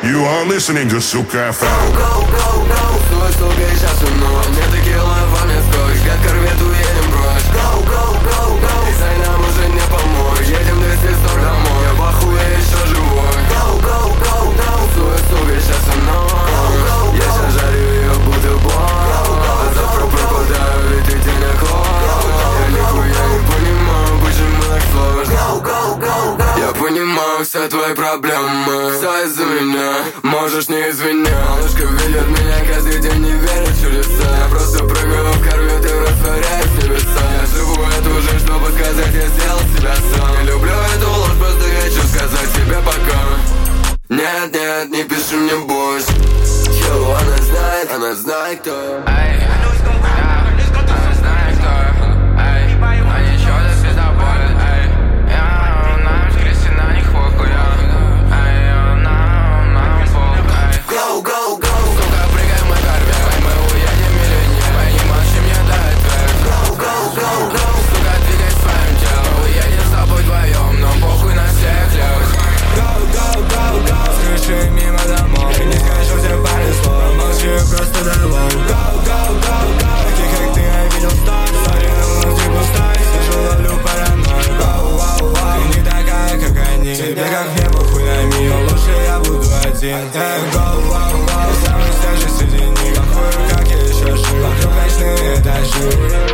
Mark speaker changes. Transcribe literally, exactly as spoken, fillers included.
Speaker 1: You are listening to Сука эф эм.
Speaker 2: Go, go, go, go. Стой, сука, и сейчас умно. Мне текила, вами скотч. Как корвет уедем прочь. Go, go, go, go. И дай нам уже не помочь. Едем двести сорок домой. Я в ахуе еще живой. Go, go, go, go. Стой, сука, и сейчас умно. Я сейчас жарю ее будто бой. А завтра пропадаю, ведь ты денег лох. Я нихуя не понимаю, почему так сложно. Go, go, go, go. Я понимаю все твои проблемы. Все из-за меня, можешь не извинять. Малышка видит меня каждый день, не верит в чудеса. Я просто прыгаю в корвет и растворяюсь в небеса. Я живу эту жизнь, чтобы сказать, я сделал себя сам. Не люблю эту ложь, просто хочу сказать тебе пока. Нет, нет, не пиши мне больше. Йоу, она знает, она знает кто.
Speaker 3: Эй, она знает кто. Эй, они чё-то звездоборы. Эй, я нам скрестен на них похуй. Эй, нам, нам похуй.
Speaker 2: Go, go, go.
Speaker 3: Сука, прыгай в мой корвет. Мы уедем или нет? Понимаешь, мне дать трек.
Speaker 2: Go, go, go, go.
Speaker 3: Сука, двигай своим телом. Уедем с тобой вдвоем, но похуй на всех лёг.
Speaker 4: Go, go, go, go. С крыши мимо домов. Не скажу тебе пару слов. Молчу, просто давай. Go, go, go, go. Таких как ты я видел сто. Сори, но ты пустой. Сижу, ловлю паранойю. Go, wow, wow. Ты не такая, как они. Тебе как мне похуй на мир. Лучше я буду один. Эй, go, wow, wow. Самый свежий среди них. Охую, как я еще жив. Вокруг ночные этажи.